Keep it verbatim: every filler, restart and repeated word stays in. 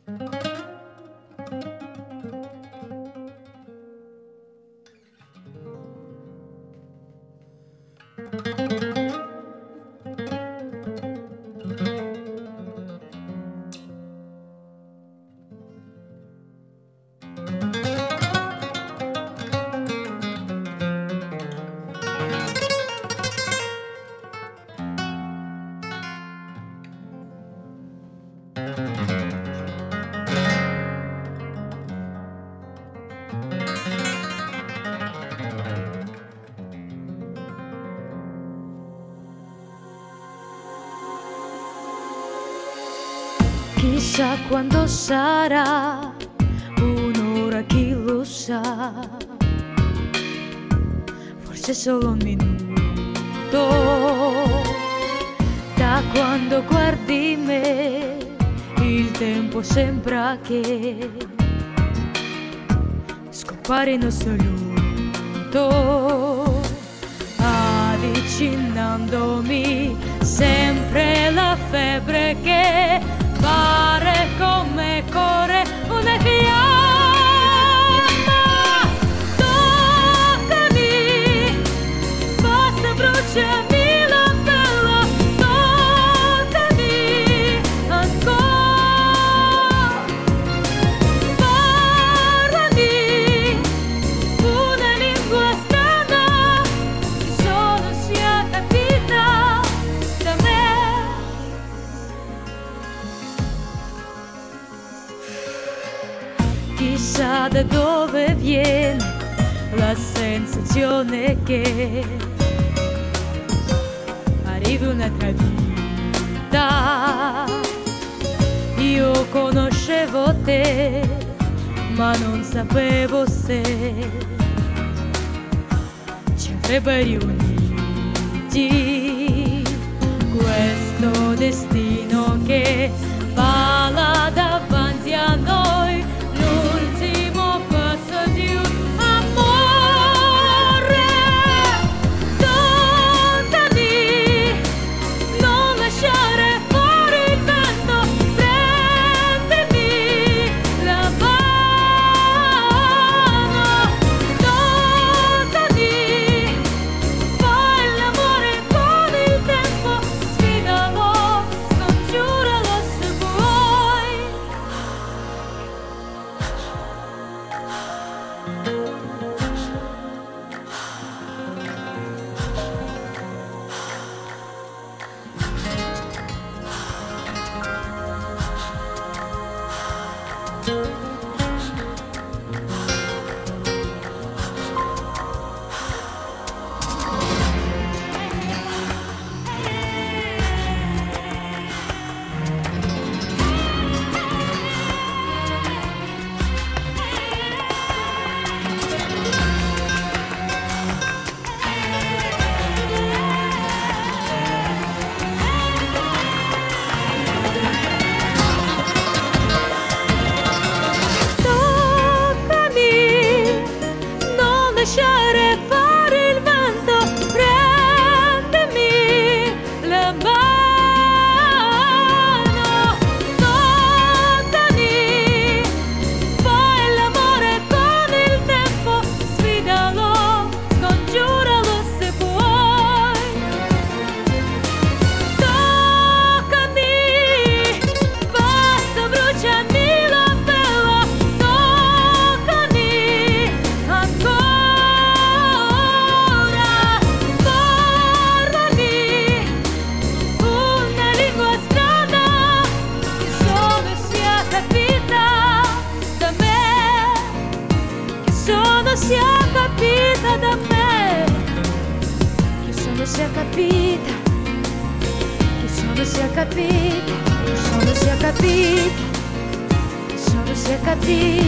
Chissà quando sarà, un'ora chi lo sa, forse solo un minuto, da quando guardi me, il tempo sembra che scompare il nostro lutto, avvicinandomi sempre la febbre che pare come corre una fiamma. Toccami, basta, bruciami la pelle, toccami ancora, parlami una lingua strana che solo sia capita da me. Chissà da dove viene la sensazione che arrivi un'altra vita. Io conoscevo te, ma non sapevo se ci avrebbe riuniti questo destino che balla davanti a noi. L'ultimo passo di un amore. Toccami, non lasciare fuori il vento, prendimi la mano. Toccami, fai l'amore con il tempo, sfidalo, scongiuralo se vuoi. Lasciare fare il vento, prendimi la mano. Toccami, fai l'amore con il tempo, sfidalo, scongiuralo se vuoi. Toccami, basta, bruciami la pelle, toccami ancora. Sia capita da me, che solo sia capita, che solo sia capita, che solo sia capita, che solo sia capita.